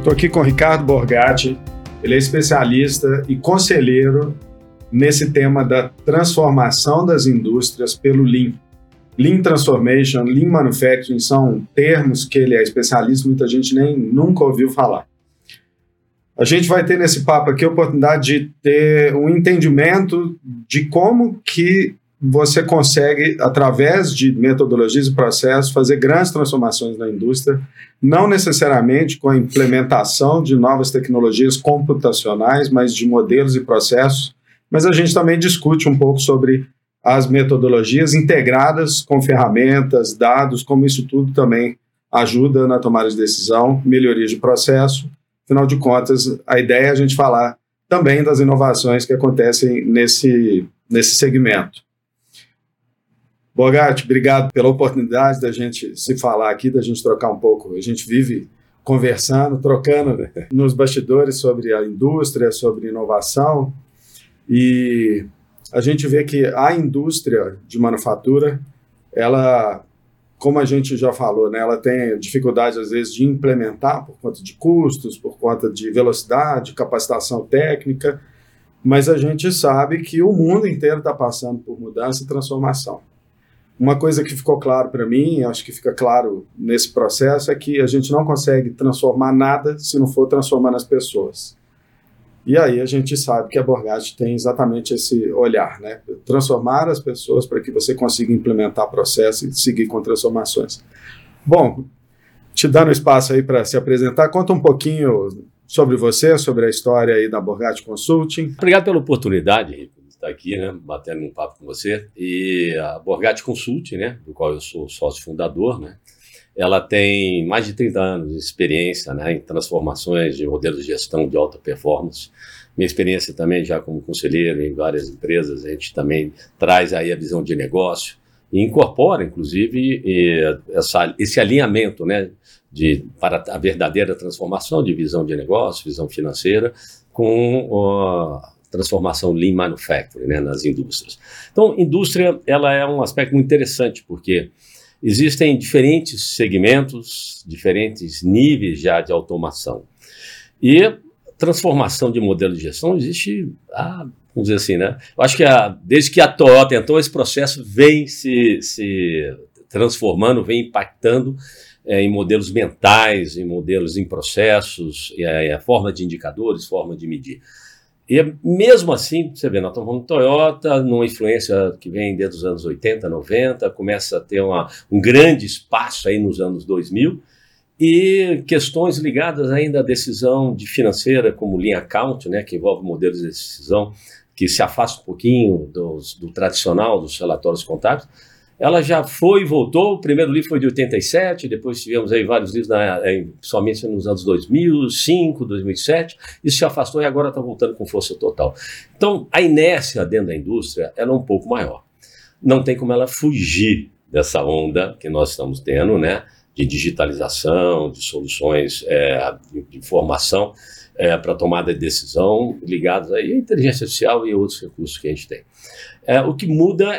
Estou aqui com o Ricardo Borgatti, ele é especialista e conselheiro nesse tema da transformação das indústrias pelo Lean. Lean Transformation, Lean Manufacturing são termos que ele é especialista, muita gente nem nunca ouviu falar. A gente vai ter nesse papo aqui a oportunidade de ter um entendimento de como que você consegue, através de metodologias e processos, fazer grandes transformações na indústria, não necessariamente com a implementação de novas tecnologias computacionais, mas de modelos e processos. Mas a gente também discute um pouco sobre as metodologias integradas com ferramentas, dados, como isso tudo também ajuda na tomada de decisão, melhoria de processo. Afinal de contas, a ideia é a gente falar também das inovações que acontecem nesse segmento. Borgatti, obrigado pela oportunidade da gente se falar aqui, da gente trocar um pouco. A gente vive conversando, trocando nos bastidores sobre a indústria, sobre inovação, e a gente vê que a indústria de manufatura, ela, como a gente já falou, né, ela tem dificuldade, às vezes, de implementar por conta de custos, por conta de velocidade, capacitação técnica, mas a gente sabe que o mundo inteiro está passando por mudança e transformação. Uma coisa que ficou claro para mim, acho que fica claro nesse processo, é que a gente não consegue transformar nada se não for transformando as pessoas. E aí a gente sabe que a Borgatti tem exatamente esse olhar, né? Transformar as pessoas para que você consiga implementar processo e seguir com transformações. Bom, te dando espaço aí para se apresentar, conta um pouquinho sobre você, sobre a história aí da Borgatti Consulting. Obrigado pela oportunidade, Rico, de estar aqui, né, batendo um papo com você. E a Borgatti Consulting, né, do qual eu sou sócio fundador, né, ela tem mais de 30 anos de experiência, né, em transformações de modelos de gestão de alta performance. Minha experiência também já como conselheiro em várias empresas, a gente também traz aí a visão de negócio e incorpora, inclusive, esse alinhamento, né, para a verdadeira transformação de visão de negócio, visão financeira, com a transformação Lean Manufacturing, né, nas indústrias. Então, indústria ela é um aspecto muito interessante, porque existem diferentes segmentos, diferentes níveis já de automação. E transformação de modelo de gestão existe, vamos dizer assim, né? Eu acho que desde que a Toyota entrou, esse processo vem se transformando, vem impactando em modelos mentais, em modelos em processos, a forma de indicadores, forma de medir. E mesmo assim, você vê, nós estamos falando de Toyota, numa influência que vem desde os anos 80, 90, começa a ter um grande espaço aí nos anos 2000, e questões ligadas ainda à decisão financeira, como Lean Account, né, que envolve modelos de decisão que se afasta um pouquinho do tradicional, dos relatórios contábeis. Ela já foi e voltou, o primeiro livro foi de 87, depois tivemos aí vários livros, somente nos anos 2005, 2007, isso se afastou e agora está voltando com força total. Então, a inércia dentro da indústria ela é um pouco maior. Não tem como ela fugir dessa onda que nós estamos tendo, né, de digitalização, de soluções de informação para tomada de decisão ligadas aí à inteligência artificial e outros recursos que a gente tem. O que muda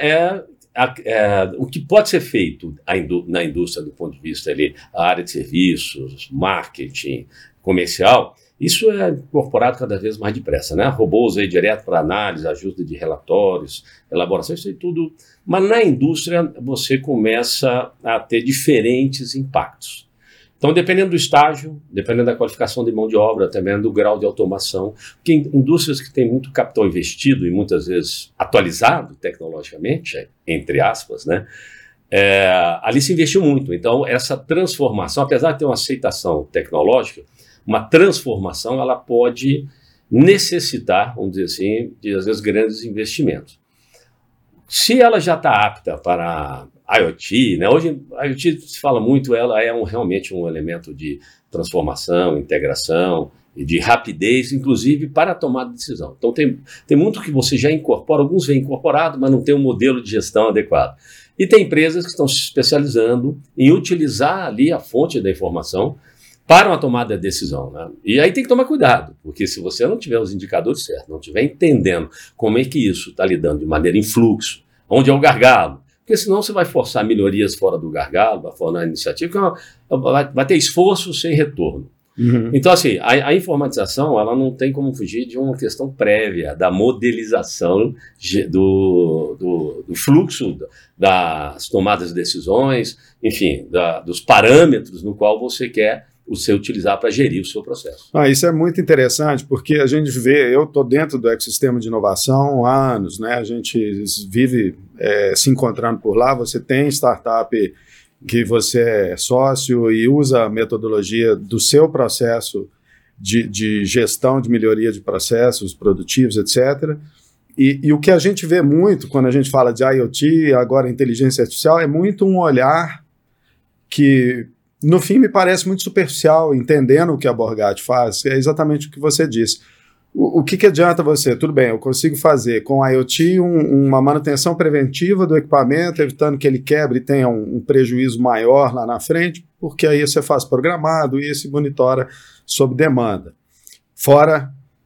o que pode ser feito na indústria do ponto de vista ali, a área de serviços, marketing, comercial, isso é incorporado cada vez mais depressa, né? Robôs aí direto para análise, ajuda de relatórios, elaboração, isso aí tudo. Mas na indústria você começa a ter diferentes impactos. Então, dependendo do estágio, dependendo da qualificação de mão de obra, dependendo do grau de automação, porque indústrias que têm muito capital investido e muitas vezes atualizado tecnologicamente, entre aspas, né, ali se investiu muito. Então, essa transformação, apesar de ter uma aceitação tecnológica, uma transformação ela pode necessitar, vamos dizer assim, de às vezes grandes investimentos. Se ela já está apta para IoT, né? Hoje a IoT se fala muito, ela é realmente um elemento de transformação, integração e de rapidez, inclusive para a tomada de decisão. Então tem muito que você já incorpora, alguns vêm incorporado, mas não tem um modelo de gestão adequado. E tem empresas que estão se especializando em utilizar ali a fonte da informação para uma tomada de decisão, né? E aí tem que tomar cuidado, porque se você não tiver os indicadores certos, não estiver entendendo como é que isso está lidando de maneira em fluxo, onde é o gargalo, porque senão você vai forçar melhorias fora do gargalo, vai forçar a iniciativa, vai ter esforço sem retorno. Então, assim, a informatização, ela não tem como fugir de uma questão prévia da modelização do fluxo das tomadas de decisões, enfim, dos parâmetros no qual você quer utilizar para gerir o seu processo. Isso é muito interessante, porque a gente vê, eu estou dentro do ecossistema de inovação há anos, né? A gente vive se encontrando por lá, você tem startup que você é sócio e usa a metodologia do seu processo de gestão, de melhoria de processos produtivos, etc. E o que a gente vê muito quando a gente fala de IoT, agora inteligência artificial, é muito um olhar que, no fim, me parece muito superficial, entendendo o que a Borgatti faz, é exatamente o que você disse. O que adianta você? Tudo bem, eu consigo fazer com a IoT uma manutenção preventiva do equipamento, evitando que ele quebre e tenha um prejuízo maior lá na frente, porque aí você faz programado e se monitora sob demanda. Fora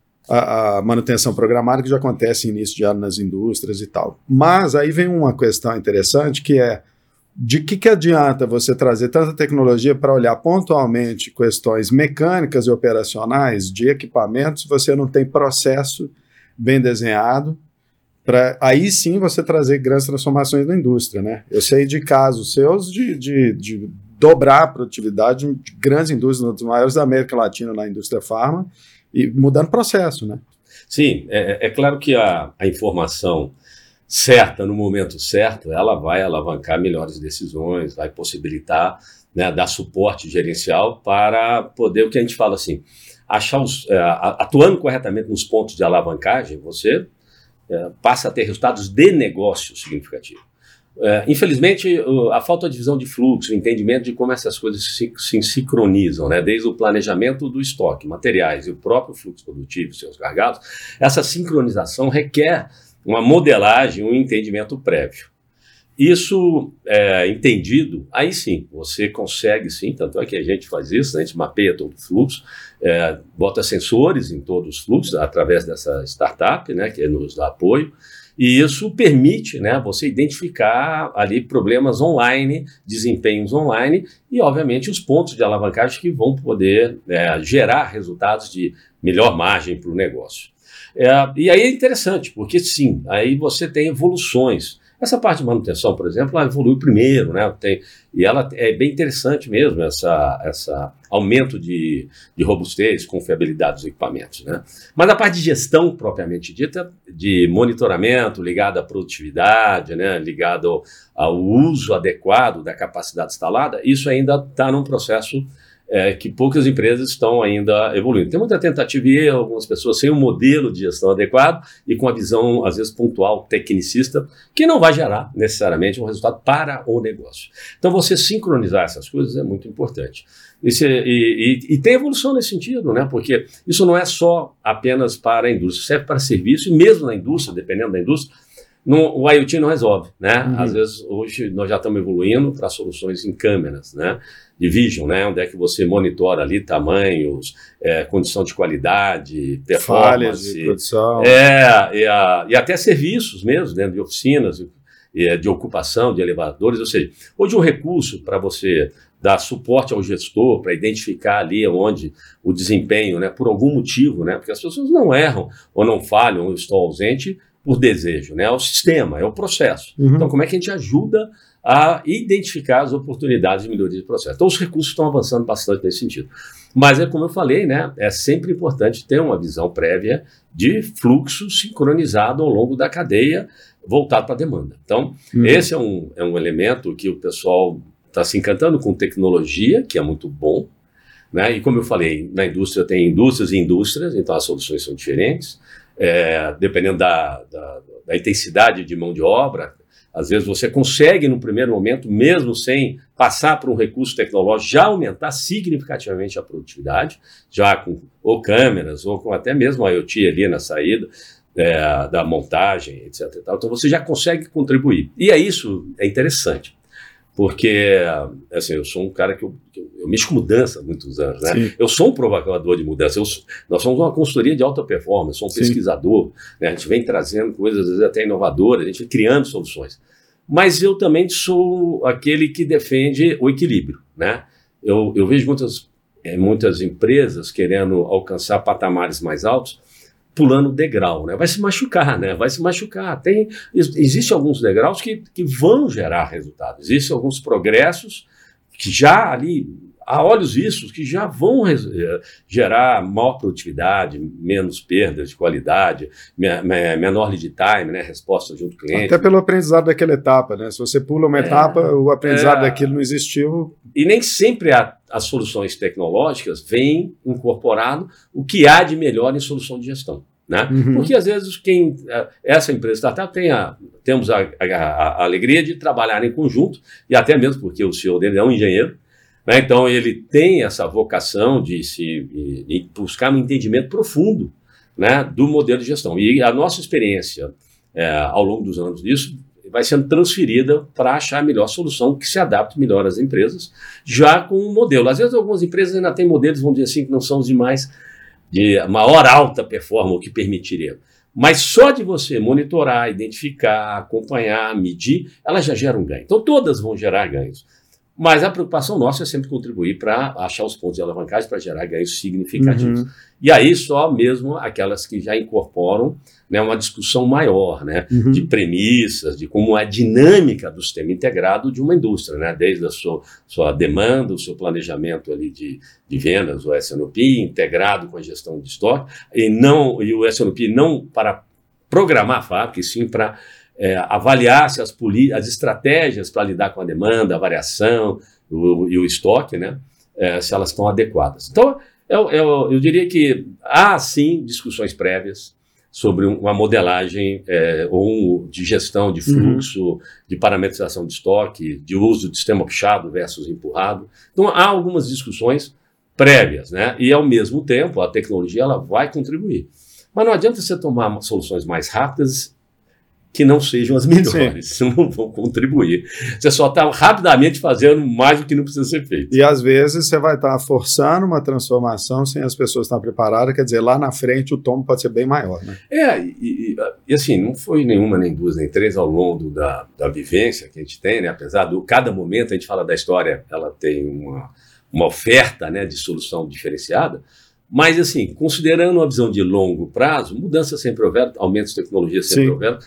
a manutenção programada, que já acontece em início de ano nas indústrias e tal. Mas aí vem uma questão interessante, que é de que adianta você trazer tanta tecnologia para olhar pontualmente questões mecânicas e operacionais de equipamentos se você não tem processo bem desenhado para aí sim você trazer grandes transformações na indústria, né? Eu sei de casos seus de dobrar a produtividade de grandes indústrias, uma das maiores da América Latina na indústria farma, e mudando processo, né? Sim, é claro que a informação certa, no momento certo, ela vai alavancar melhores decisões, vai possibilitar, né, dar suporte gerencial para poder, o que a gente fala assim, achar atuando corretamente nos pontos de alavancagem, você passa a ter resultados de negócio significativos. Infelizmente, a falta de visão de fluxo, o entendimento de como essas coisas se sincronizam, né? Desde o planejamento do estoque, materiais e o próprio fluxo produtivo, seus gargalos, essa sincronização requer uma modelagem, um entendimento prévio. Isso entendido, aí sim, você consegue sim, tanto é que a gente faz isso, né? A gente mapeia todo o fluxo, bota sensores em todos os fluxos, através dessa startup, né, que nos dá apoio, e isso permite, né, você identificar ali problemas online, desempenhos online e, obviamente, os pontos de alavancagem que vão poder gerar resultados de melhor margem para o negócio. E aí é interessante, porque sim, aí você tem evoluções. Essa parte de manutenção, por exemplo, ela evoluiu primeiro, né? E ela é bem interessante mesmo, essa aumento de robustez, confiabilidade dos equipamentos, né? Mas a parte de gestão, propriamente dita, de monitoramento, ligada à produtividade, né? Ligado ao uso adequado da capacidade instalada, isso ainda está num processo que poucas empresas estão ainda evoluindo. Tem muita tentativa e erro, algumas pessoas sem um modelo de gestão adequado e com a visão, às vezes, pontual, tecnicista, que não vai gerar, necessariamente, um resultado para o negócio. Então, você sincronizar essas coisas é muito importante. E tem evolução nesse sentido, né? Porque isso não é só apenas para a indústria, serve para serviço, e mesmo na indústria, dependendo da indústria, o IoT não resolve, né? Às vezes, hoje, nós já estamos evoluindo para soluções em câmeras, né? De vision, né? Onde é que você monitora ali tamanhos, condição de qualidade, performance, falhas de produção. E até serviços mesmo, dentro de oficinas, de ocupação, de elevadores. Ou seja, hoje um recurso para você dar suporte ao gestor, para identificar ali onde o desempenho, né? Por algum motivo, né? Porque as pessoas não erram, ou não falham, ou estão ausentes por desejo, né? É o sistema, é o processo. Então, como é que a gente ajuda a identificar as oportunidades de melhoria de processo? Então, os recursos estão avançando bastante nesse sentido. Mas, como eu falei, né, é sempre importante ter uma visão prévia de fluxo sincronizado ao longo da cadeia, voltado para a demanda. Então, esse é um elemento que o pessoal está se encantando com tecnologia, que é muito bom, né? E como eu falei, na indústria tem indústrias e indústrias, então as soluções são diferentes, dependendo da intensidade de mão de obra. Às vezes você consegue, no primeiro momento, mesmo sem passar por um recurso tecnológico, já aumentar significativamente a produtividade, já com ou câmeras, ou com até mesmo a IoT ali na saída da montagem, etc. Então você já consegue contribuir. E isso é interessante, porque assim, eu sou um cara que eu mexo com mudança há muitos anos, né? Sim. Eu sou um provocador de mudança. Nós somos uma consultoria de alta performance, sou um pesquisador, né? A gente vem trazendo coisas, às vezes, até inovadoras, a gente vem criando soluções. Mas eu também sou aquele que defende o equilíbrio, né? Eu vejo muitas muitas empresas querendo alcançar patamares mais altos, pulando degrau, né? Vai se machucar, né? Vai se machucar. Existem alguns degraus que vão gerar resultado. Existem alguns progressos que já ali, a olhos vistos, que já vão gerar maior produtividade, menos perdas de qualidade, menor lead time, né? Resposta junto ao cliente. Até pelo aprendizado daquela etapa, né? Se você pula uma etapa, o aprendizado daquilo não existiu. E nem sempre as soluções tecnológicas vêm incorporado o que há de melhor em solução de gestão, né? Porque às vezes essa empresa startup temos a alegria de trabalhar em conjunto, e até mesmo porque o CEO dele é um engenheiro, né? Então ele tem essa vocação de buscar um entendimento profundo, né, do modelo de gestão. E a nossa experiência ao longo dos anos disso vai sendo transferida para achar a melhor solução que se adapte melhor às empresas, já com um modelo. Às vezes algumas empresas ainda têm modelos, vamos dizer assim, que não são os demais de maior alta performance, o que permitiria. Mas só de você monitorar, identificar, acompanhar, medir, elas já geram ganho. Então todas vão gerar ganhos. Mas a preocupação nossa é sempre contribuir para achar os pontos de alavancagem para gerar ganhos significativos. E aí só mesmo aquelas que já incorporam, né, uma discussão maior, né, de premissas, de como é a dinâmica do sistema integrado de uma indústria, né, desde a sua demanda, o seu planejamento ali de vendas, o S&OP, integrado com a gestão de estoque, e o S&OP não para programar a fábrica, e sim para avaliar se as estratégias para lidar com a demanda, a variação e o estoque, né, se elas estão adequadas. Então, eu diria que há, sim, discussões prévias sobre uma modelagem de gestão de fluxo, de parametrização de estoque, de uso de sistema puxado versus empurrado. Então, há algumas discussões prévias, né? E, ao mesmo tempo, a tecnologia ela vai contribuir. Mas não adianta você tomar soluções mais rápidas que não sejam as melhores, não vão contribuir. Você só está rapidamente fazendo mais do que não precisa ser feito. E às vezes você vai estar forçando uma transformação sem as pessoas estarem preparadas, quer dizer, lá na frente o tombo pode ser bem maior, né? E assim, não foi nenhuma, nem duas, nem três ao longo da vivência que a gente tem, né? Apesar de cada momento a gente fala da história, ela tem uma oferta, né, de solução diferenciada. Mas, assim, considerando uma visão de longo prazo, mudança sempre houver, aumentos de tecnologia sempre houver,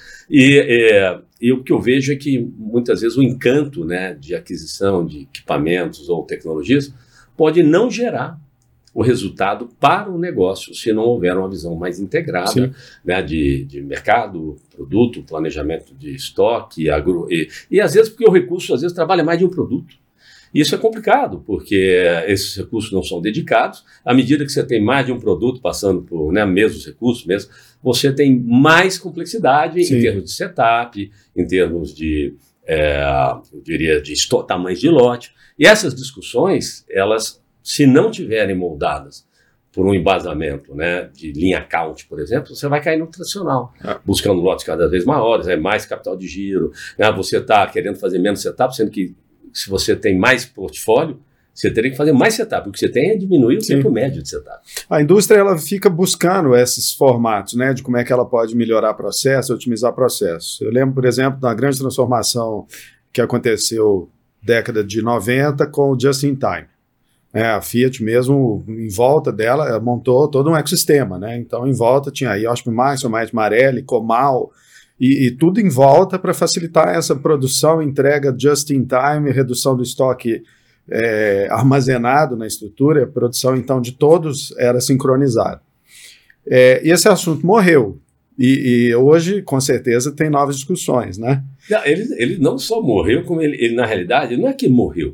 e o que eu vejo é que, muitas vezes, o encanto, né, de aquisição de equipamentos ou tecnologias pode não gerar o resultado para o negócio, se não houver uma visão mais integrada, né, de mercado, produto, planejamento de estoque, e às vezes, porque o recurso, às vezes, trabalha mais de um produto. Isso é complicado, porque esses recursos não são dedicados. À medida que você tem mais de um produto passando por, né, mesmos recursos, você tem mais complexidade em termos de setup, em termos de, eu diria, de tamanhos de lote. E essas discussões, elas, se não tiverem moldadas por um embasamento, né, de linha count, por exemplo, você vai cair no tradicional, buscando lotes cada vez maiores, mais capital de giro, né, você está querendo fazer menos setup, sendo que se você tem mais portfólio, você teria que fazer mais setup. O que você tem é diminuir o tempo médio de setup. A indústria ela fica buscando esses formatos, né, de como é que ela pode melhorar processo, otimizar processo. Eu lembro, por exemplo, da grande transformação que aconteceu década de 90 com o Just in Time. A Fiat mesmo, em volta dela, montou todo um ecossistema, né? Então, em volta tinha aí Osmo Maxon, Marelli, Comal, e tudo em volta para facilitar essa produção, entrega just in time, redução do estoque armazenado na estrutura, a produção então de todos era sincronizada. E esse assunto morreu, e hoje com certeza tem novas discussões, né? Não, ele não só morreu, como ele na realidade, não é que morreu,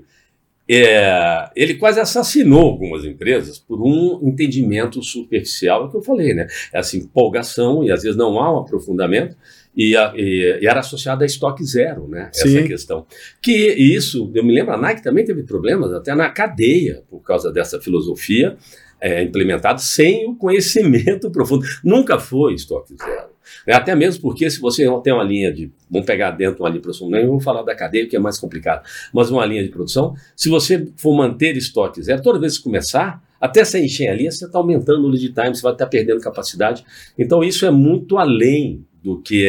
ele quase assassinou algumas empresas por um entendimento superficial, que eu falei, né? Essa empolgação, e às vezes não há um aprofundamento, e era associada a estoque zero, né? Essa questão. Que isso, eu me lembro, a Nike também teve problemas até na cadeia, por causa dessa filosofia implementada sem o conhecimento profundo. Nunca foi estoque zero. Até mesmo porque se você tem uma linha de... Vamos pegar dentro uma linha de produção, nem vamos falar da cadeia, que é mais complicado, mas uma linha de produção, se você for manter estoque zero, toda vez que começar, até você encher a linha, você está aumentando o lead time, você vai estar perdendo capacidade. Então isso é muito além do que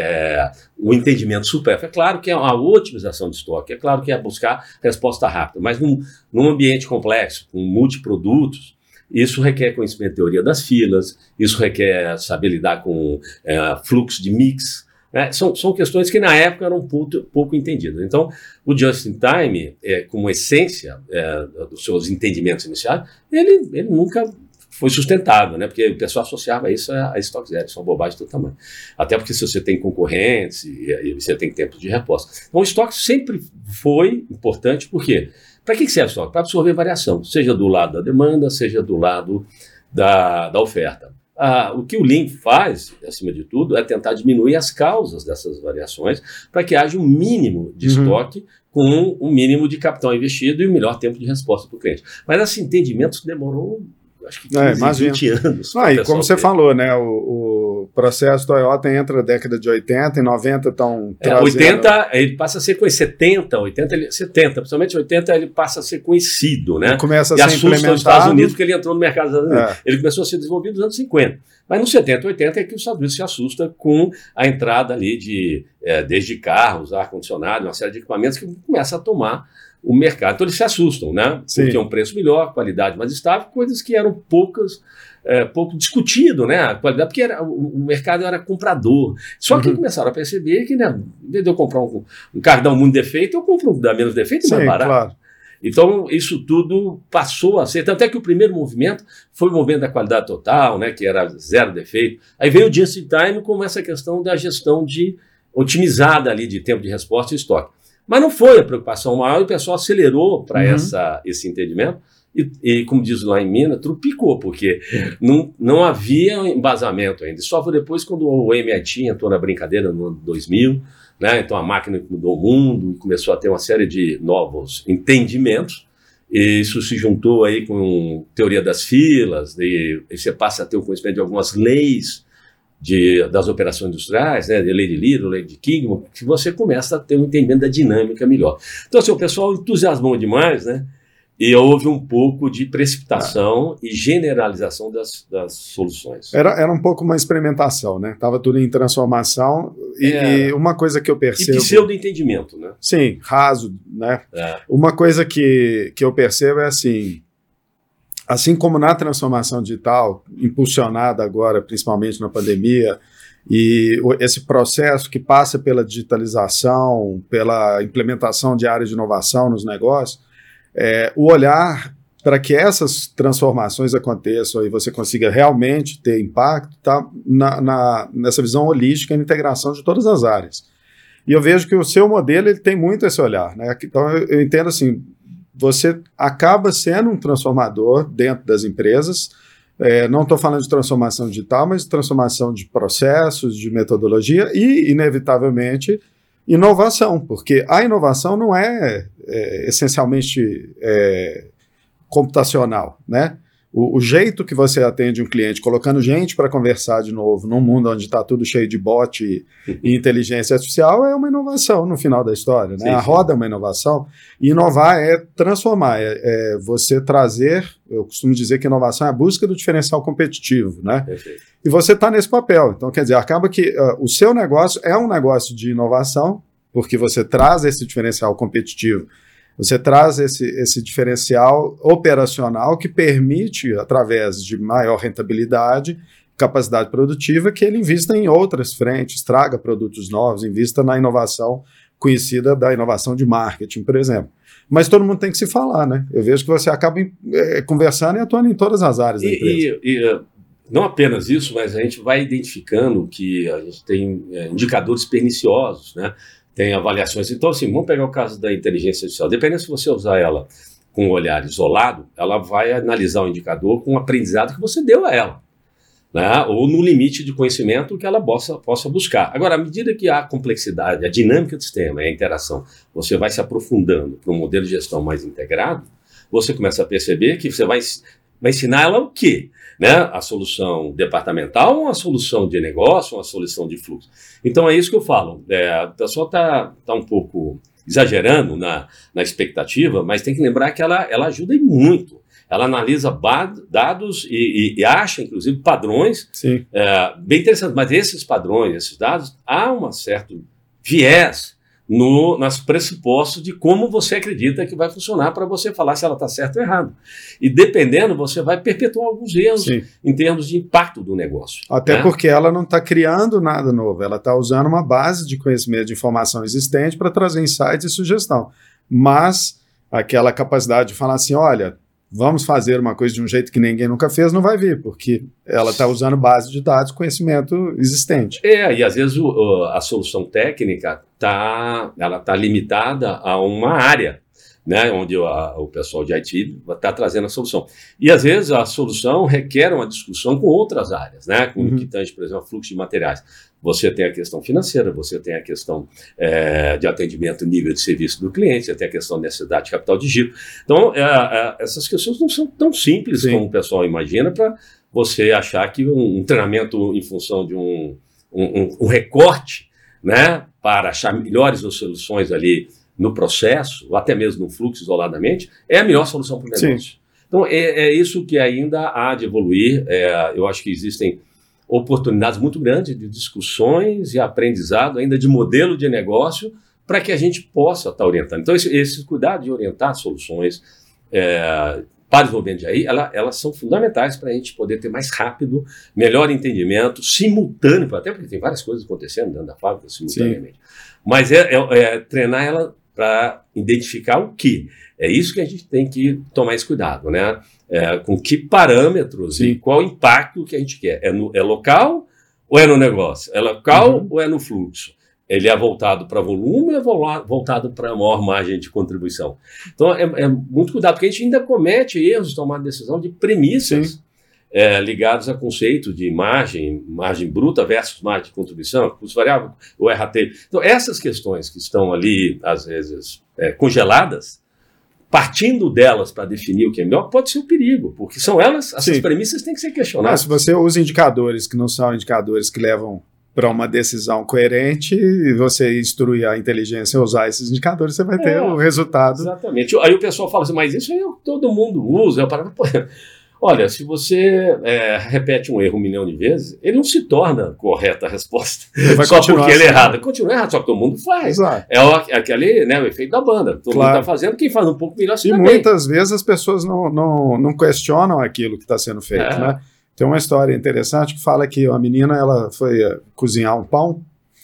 o entendimento supérfluo. É claro que é a otimização de estoque, é claro que é buscar resposta rápida, mas num ambiente complexo, com multiprodutos, isso requer conhecimento de teoria das filas, isso requer saber lidar com fluxo de mix, né? São questões que na época eram pouco entendidas. Então, o Just-in-Time, como essência dos seus entendimentos iniciais, ele nunca foi sustentável, né? Porque o pessoal associava isso a estoque zero, isso é uma bobagem de todo tamanho. Até porque se você tem concorrentes e você tem tempo de resposta. Então o estoque sempre foi importante, por quê? Para que serve o estoque? Para absorver variação, seja do lado da demanda, seja do lado da oferta. O que o Lean faz, acima de tudo, é tentar diminuir as causas dessas variações para que haja um mínimo de estoque com um mínimo de capital investido e o melhor tempo de resposta para o cliente. Mas esse entendimento demorou, acho que 15, 20 anos. E como você falou, né, o processo Toyota entra na década de 80, em 90 estão trazendo... 80 ele passa a ser conhecido, 70, principalmente 80 ele passa a ser conhecido, né? Ele começa a ser implementado. Assusta os Estados Unidos porque ele entrou no mercado dos Estados Unidos. Ele começou a ser desenvolvido nos anos 50. Mas nos 70, 80 é que os Estados Unidos se assusta com a entrada ali desde carros, ar-condicionado, uma série de equipamentos que começa a tomar o mercado. Então eles se assustam, né? Sim. Porque é um preço melhor, qualidade mais estável, coisas que eram pouco discutido, né? A qualidade, porque o mercado era comprador. Só que começaram a perceber que, né, em vez de eu comprar um carro que dá muito defeito, eu compro um que dá menos defeito e mais barato. Claro. Então, isso tudo passou a ser. Tanto é que o primeiro movimento foi o movimento da qualidade total, né, que era zero defeito. Aí veio o Just-in-Time com essa questão da gestão otimizada ali de tempo de resposta e estoque. Mas não foi a preocupação maior, e o pessoal acelerou para esse entendimento e, como diz lá em Minas, trupicou, porque não havia embasamento ainda. Só foi depois quando o MIT entrou na brincadeira no ano 2000, né? Então a máquina mudou o mundo e começou a ter uma série de novos entendimentos. E isso se juntou aí com teoria das filas, e você passa a ter o conhecimento de algumas leis das operações industriais, né, de lei de Little, lei de Kingman, que você começa a ter um entendimento da dinâmica melhor. Então, assim, o pessoal entusiasmou demais, né, e houve um pouco de precipitação e generalização das soluções. Era um pouco uma experimentação, né? Estava tudo em transformação e uma coisa que eu percebo... E pseudo-entendimento, né? Sim, raso, né? Uma coisa que eu percebo é assim como na transformação digital, impulsionada agora, principalmente na pandemia, e esse processo que passa pela digitalização, pela implementação de áreas de inovação nos negócios, o olhar para que essas transformações aconteçam e você consiga realmente ter impacto está nessa visão holística e integração de todas as áreas. E eu vejo que o seu modelo ele tem muito esse olhar, né? Então eu entendo assim, você acaba sendo um transformador dentro das empresas. Não estou falando de transformação digital, mas de transformação de processos, de metodologia e, inevitavelmente, inovação, porque a inovação não é essencialmente computacional, né? O jeito que você atende um cliente, colocando gente para conversar de novo num mundo onde está tudo cheio de bot e inteligência artificial é uma inovação no final da história, né? Sim, a roda é uma inovação. E inovar é transformar, é você trazer, eu costumo dizer que inovação é a busca do diferencial competitivo, né? Perfeito. E você está nesse papel. Então, quer dizer, acaba que o seu negócio é um negócio de inovação, porque você traz esse diferencial competitivo. Você traz esse diferencial operacional que permite, através de maior rentabilidade, capacidade produtiva, que ele invista em outras frentes, traga produtos novos, invista na inovação conhecida da inovação de marketing, por exemplo. Mas todo mundo tem que se falar, né? Eu vejo que você acaba conversando e atuando em todas as áreas da empresa. E não apenas isso, mas a gente vai identificando que a gente tem indicadores perniciosos, né? Tem avaliações. Então, assim, vamos pegar o caso da inteligência artificial. Dependendo se você usar ela com um olhar isolado, ela vai analisar o indicador com o aprendizado que você deu a ela, né? Ou no limite de conhecimento que ela possa buscar. Agora, à medida que a complexidade, a dinâmica do sistema e a interação, você vai se aprofundando para um modelo de gestão mais integrado, você começa a perceber que você vai ensinar ela o quê? Né? A solução departamental, uma solução de negócio, uma solução de fluxo. Então é isso que eu falo. O pessoal está um pouco exagerando na expectativa, mas tem que lembrar que ela ajuda muito. ela analisa dados e acha, inclusive, padrões bem interessantes. Mas esses padrões, esses dados, há um certo viés nas pressupostos de como você acredita que vai funcionar para você falar se ela está certa ou errada. E dependendo, você vai perpetuar alguns erros em termos de impacto do negócio. Até porque ela não está criando nada novo, ela está usando uma base de conhecimento de informação existente para trazer insights e sugestão. Mas aquela capacidade de falar assim, olha, vamos fazer uma coisa de um jeito que ninguém nunca fez, não vai vir, porque ela está usando base de dados, conhecimento existente. E às vezes a solução técnica ela está limitada a uma área, né, onde o pessoal de IT está trazendo a solução. E às vezes a solução requer uma discussão com outras áreas, né, com o que tange, por exemplo, fluxo de materiais. Você tem a questão financeira, você tem a questão de atendimento, nível de serviço do cliente, você tem a questão de necessidade de capital de giro. Então, essas questões não são tão simples como o pessoal imagina para você achar que um treinamento em função de um recorte, né, para achar melhores soluções ali no processo, ou até mesmo no fluxo isoladamente, é a melhor solução para o negócio. Então, é isso que ainda há de evoluir. Eu acho que existem oportunidades muito grandes de discussões e aprendizado ainda de modelo de negócio para que a gente possa estar orientando. Então, esse cuidado de orientar soluções para o desenvolvimento de AI, elas são fundamentais para a gente poder ter mais rápido, melhor entendimento, simultâneo, até porque tem várias coisas acontecendo dentro da fábrica simultaneamente. Mas treinar ela para identificar o que. É isso que a gente tem que tomar esse cuidado, né? Com que parâmetros e qual impacto que a gente quer. É local ou é no negócio? É local ou é no fluxo? Ele é voltado para volume ou é voltado para maior margem de contribuição? Então, é muito cuidado, porque a gente ainda comete erros de tomar decisão de premissas ligados a conceitos de margem bruta versus margem de contribuição, custo variável, o RAT. Então, essas questões que estão ali, às vezes, congeladas, partindo delas para definir o que é melhor, pode ser um perigo, porque são elas, essas premissas têm que ser questionadas. Se você usa indicadores que não são indicadores que levam para uma decisão coerente e você instruir a inteligência a usar esses indicadores, você vai ter o resultado. Exatamente. Aí o pessoal fala assim, mas isso aí todo mundo usa. Eu paro, olha, se você repete um erro 1 milhão de vezes, ele não se torna correta a resposta só porque ele é errado. Continua errado, só que todo mundo faz. Exato. É aquele, né, o efeito da banda. Todo mundo está fazendo, quem faz um pouco melhor se dá bem. E muitas vezes as pessoas não questionam aquilo que está sendo feito, né? Tem uma história interessante que fala que uma menina ela foi cozinhar um pão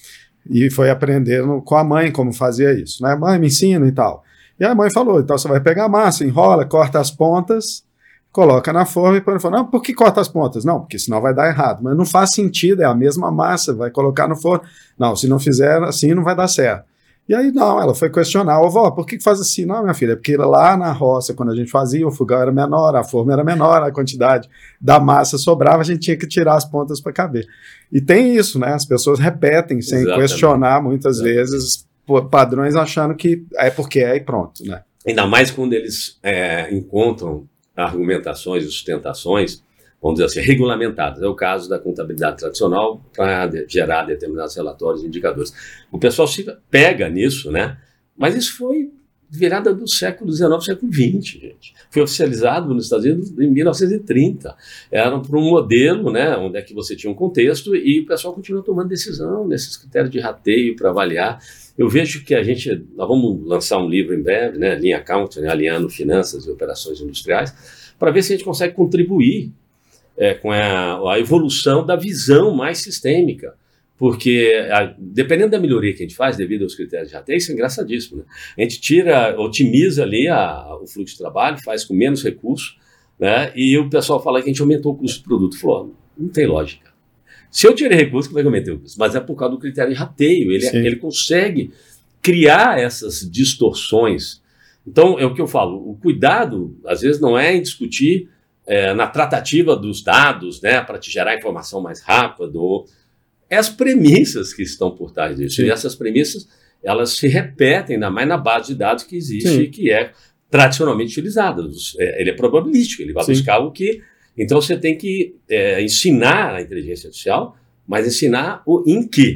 e foi aprendendo com a mãe como fazia isso, né? Mãe, me ensina e tal. E a mãe falou, então você vai pegar a massa, enrola, corta as pontas, coloca na forma e põe. Não, por que corta as pontas? Não, porque senão vai dar errado. Mas não faz sentido, é a mesma massa, vai colocar no forno. Não, se não fizer assim não vai dar certo. E aí não, ela foi questionar, vó, por que faz assim? Não, minha filha, é porque lá na roça, quando a gente fazia, o fogão era menor, a forma era menor, a quantidade da massa sobrava, a gente tinha que tirar as pontas para caber. E tem isso, né? As pessoas repetem sem questionar muitas vezes padrões achando que é porque é e pronto, né? Ainda mais quando eles encontram argumentações e sustentações, vamos dizer assim, regulamentadas. É o caso da contabilidade tradicional para gerar determinados relatórios e indicadores. O pessoal se pega nisso, né? Mas isso foi virada do século XIX, século XX, gente. Foi oficializado nos Estados Unidos em 1930. Era para um modelo, né, onde é que você tinha um contexto e o pessoal continua tomando decisão nesses critérios de rateio para avaliar. Eu vejo que nós vamos lançar um livro em breve, né, Lean Accounting, né, alinhando finanças e operações industriais, para ver se a gente consegue contribuir com a evolução da visão mais sistêmica, porque dependendo da melhoria que a gente faz devido aos critérios de rateio, isso é engraçadíssimo, né? A gente otimiza ali o fluxo de trabalho, faz com menos recursos, né? E o pessoal fala que a gente aumentou o custo do produto. Falou, não tem lógica. Se eu tirei recurso, como é que eu aumentei o custo? Mas é por causa do critério de rateio, ele consegue criar essas distorções. Então, é o que eu falo, o cuidado, às vezes, não é em discutir na tratativa dos dados, né, para te gerar informação mais rápido, é as premissas que estão por trás disso. Sim. E essas premissas, elas se repetem, ainda mais na base de dados que existe, sim, que é tradicionalmente utilizada. Ele é probabilístico, ele vai sim buscar o que... Então, você tem que ensinar a inteligência artificial, mas ensinar o em que.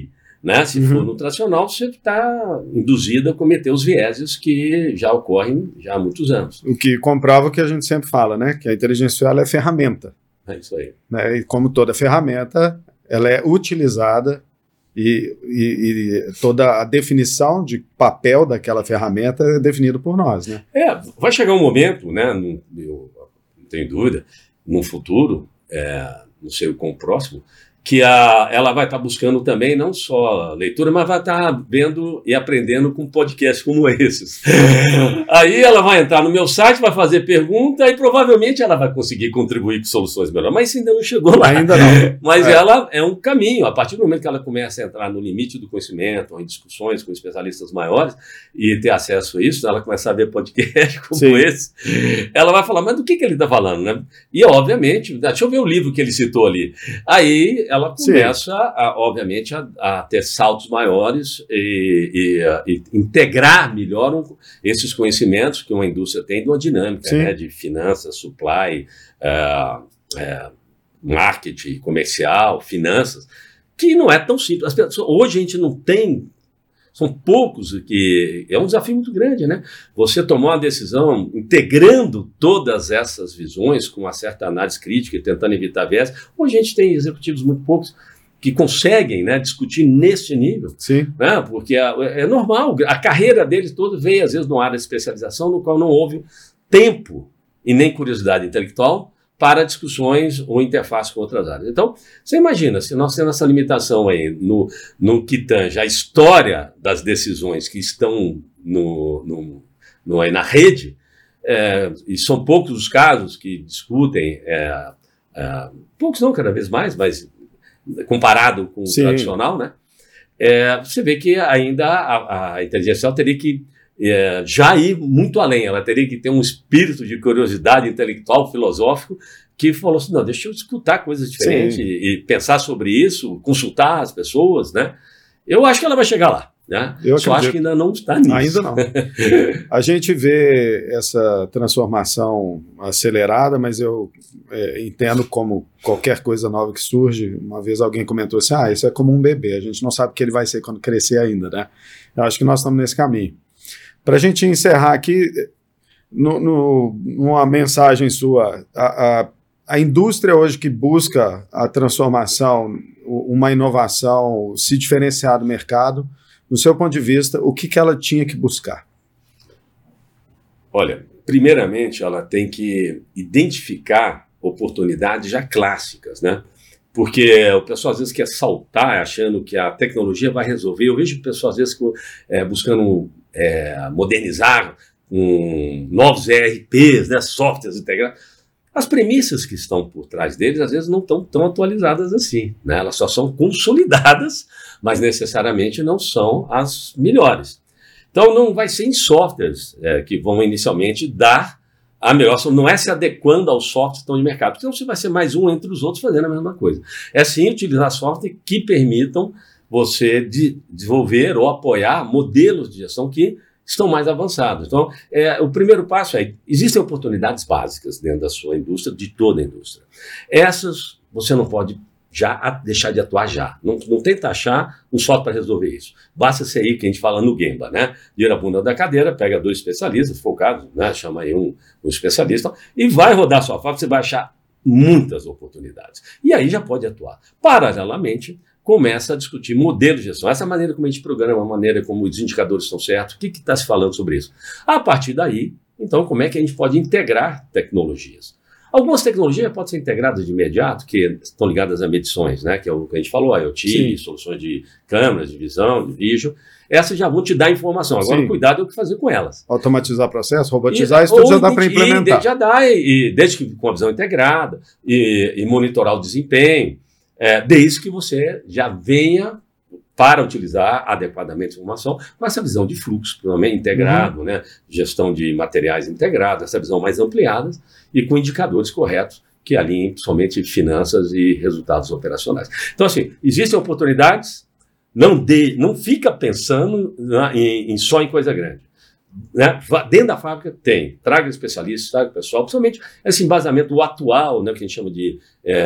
né? Se for no tradicional, você está induzido a cometer os vieses que já ocorrem já há muitos anos. O que comprova o que a gente sempre fala, né? Que a inteligência artificial é ferramenta. É isso aí. Né? E como toda ferramenta, ela é utilizada e toda a definição de papel daquela ferramenta é definida por nós, né? Vai chegar um momento, né? Eu não tenho dúvida, no futuro, não sei o quão próximo, que ela vai estar buscando também não só leitura, mas vai estar vendo e aprendendo com podcasts como esses. Aí ela vai entrar no meu site, vai fazer pergunta e provavelmente ela vai conseguir contribuir com soluções melhores. Mas isso ainda não chegou lá. Ainda não. Mas ela é um caminho. A partir do momento que ela começa a entrar no limite do conhecimento, em discussões com especialistas maiores e ter acesso a isso, ela começar a ver podcasts como esse, ela vai falar, mas do que ele está falando, né? E, obviamente, deixa eu ver o livro que ele citou ali. Aí ela começa, obviamente, a ter saltos maiores e integrar melhor esses conhecimentos que uma indústria tem de uma dinâmica, né, de finanças, supply, marketing comercial, finanças, que não é tão simples. As pessoas, hoje a gente não tem, são poucos, que é um desafio muito grande, né? Você tomar uma decisão integrando todas essas visões com uma certa análise crítica e tentando evitar viés. Hoje a gente tem executivos muito poucos que conseguem, né, discutir nesse nível, né? Porque é normal, a carreira deles toda veio às vezes numa área de especialização no qual não houve tempo e nem curiosidade intelectual para discussões ou interface com outras áreas. Então, você imagina, se nós temos essa limitação aí no que tange a história das decisões que estão aí na rede, e são poucos os casos que discutem, poucos não, cada vez mais, mas comparado com o tradicional, né? Você vê que ainda a inteligência artificial teria que já ir muito além, ela teria que ter um espírito de curiosidade intelectual, filosófico, que falou assim, não, deixa eu escutar coisas diferentes e pensar sobre isso, consultar as pessoas, né? Eu acho que ela vai chegar lá, né? Eu só acho que ainda não está nisso. Ainda não. A gente vê essa transformação acelerada, mas eu entendo como qualquer coisa nova que surge. Uma vez alguém comentou assim, isso é como um bebê, a gente não sabe o que ele vai ser quando crescer ainda, né? Eu acho que nós estamos nesse caminho. Para a gente encerrar aqui, numa mensagem sua, a indústria hoje que busca a transformação, uma inovação, se diferenciar do mercado, no seu ponto de vista, o que ela tinha que buscar? Olha, primeiramente ela tem que identificar oportunidades já clássicas, né? Porque o pessoal às vezes quer saltar achando que a tecnologia vai resolver. Eu vejo o pessoal às vezes buscando modernizar novos ERPs, né, softwares integrados. As premissas que estão por trás deles às vezes não estão tão atualizadas assim, né? Elas só são consolidadas, mas necessariamente não são as melhores. Então não vai ser em softwares que vão inicialmente dar a melhor, não é se adequando aos softwares que estão de mercado, porque senão você vai ser mais um entre os outros fazendo a mesma coisa. É sim utilizar softwares que permitam você desenvolver ou apoiar modelos de gestão que estão mais avançados. Então, o primeiro passo existem oportunidades básicas dentro da sua indústria, de toda a indústria. Essas você não pode deixar de atuar já. Não tenta achar um software para resolver isso. Basta ser aí que a gente fala no Gemba, né? Vira a bunda da cadeira, pega 2 especialistas focados, né? Chama aí um especialista e vai rodar a sua fábrica, você vai achar muitas oportunidades. E aí já pode atuar. Paralelamente, começa a discutir modelos de gestão. Essa é a maneira como a gente programa, a maneira como os indicadores estão certos, o que está se falando sobre isso. A partir daí, então, como é que a gente pode integrar tecnologias? Algumas tecnologias podem ser integradas de imediato, que estão ligadas a medições, né? Que é o que a gente falou, IoT, soluções de câmeras, de visão, de vídeo. Essas já vão te dar informação. Agora, cuidado é o que fazer com elas. Automatizar processo, robotizar, isso tudo já dá para implementar. Já dá, desde que com a visão integrada e monitorar o desempenho, desde que você já venha para utilizar adequadamente a informação com essa visão de fluxo, provavelmente integrado, né? Gestão de materiais integrado, essa visão mais ampliada e com indicadores corretos que alinhem somente finanças e resultados operacionais. Então, assim, existem oportunidades, não fica pensando só em coisa grande. Né? Dentro da fábrica tem, traga especialistas, traga pessoal, principalmente esse embasamento atual, né, que a gente chama de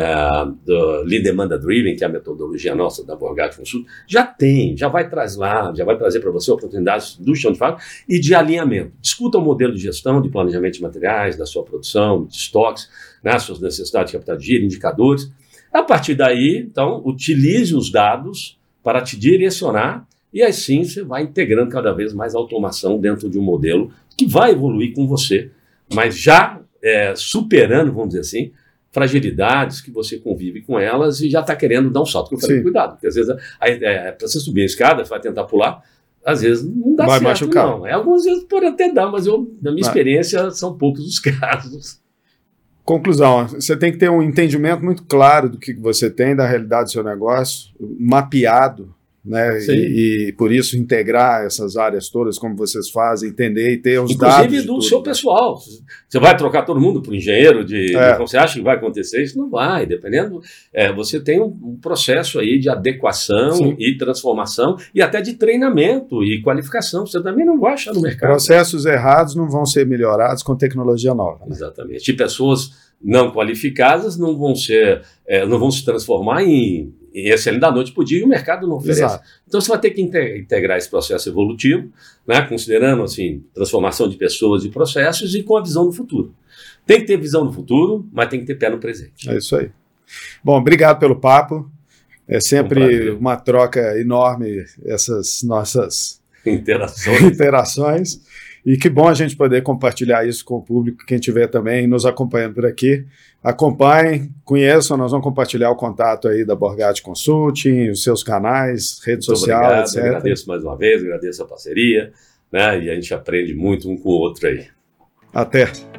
do Lean Demanda Driven, que é a metodologia nossa da Borgatti Consult, já tem, já vai trazer para você oportunidades do chão de fábrica e de alinhamento. Discuta o modelo de gestão, de planejamento de materiais, da sua produção, de estoques, né, suas necessidades de capital de giro, indicadores. A partir daí, então, utilize os dados para te direcionar. E assim você vai integrando cada vez mais automação dentro de um modelo que vai evoluir com você, mas já superando, vamos dizer assim, fragilidades que você convive com elas e já está querendo dar um salto. Que eu falei, cuidado, porque às vezes para você subir a escada, você vai tentar pular, às vezes não dá certo, machucar. Não. Algumas vezes pode até dar, mas na minha experiência são poucos os casos. Conclusão, você tem que ter um entendimento muito claro do que você tem, da realidade do seu negócio, mapeado, né? E por isso integrar essas áreas todas como vocês fazem, entender e ter os dados. Inclusive do seu pessoal. Você vai trocar todo mundo por engenheiro? Você acha que vai acontecer? Isso não vai, dependendo. Você tem um processo aí de adequação e transformação e até de treinamento e qualificação. Você também não vai achar no mercado. Processos errados não vão ser melhorados com tecnologia nova. Né? Exatamente. E pessoas não qualificadas não vão se transformar em excelente da noite para o dia e o mercado não oferece. Exato. Então você vai ter que integrar esse processo evolutivo, né, considerando assim, transformação de pessoas e processos e com a visão do futuro. Tem que ter visão do futuro, mas tem que ter pé no presente. É isso aí. Bom, obrigado pelo papo. É sempre uma troca enorme essas nossas interações. E que bom a gente poder compartilhar isso com o público, quem estiver também nos acompanhando por aqui. Acompanhem, conheçam, nós vamos compartilhar o contato aí da Borgatti Consulting, os seus canais, rede social, etc. Agradeço mais uma vez, agradeço a parceria, né? E a gente aprende muito um com o outro aí. Até!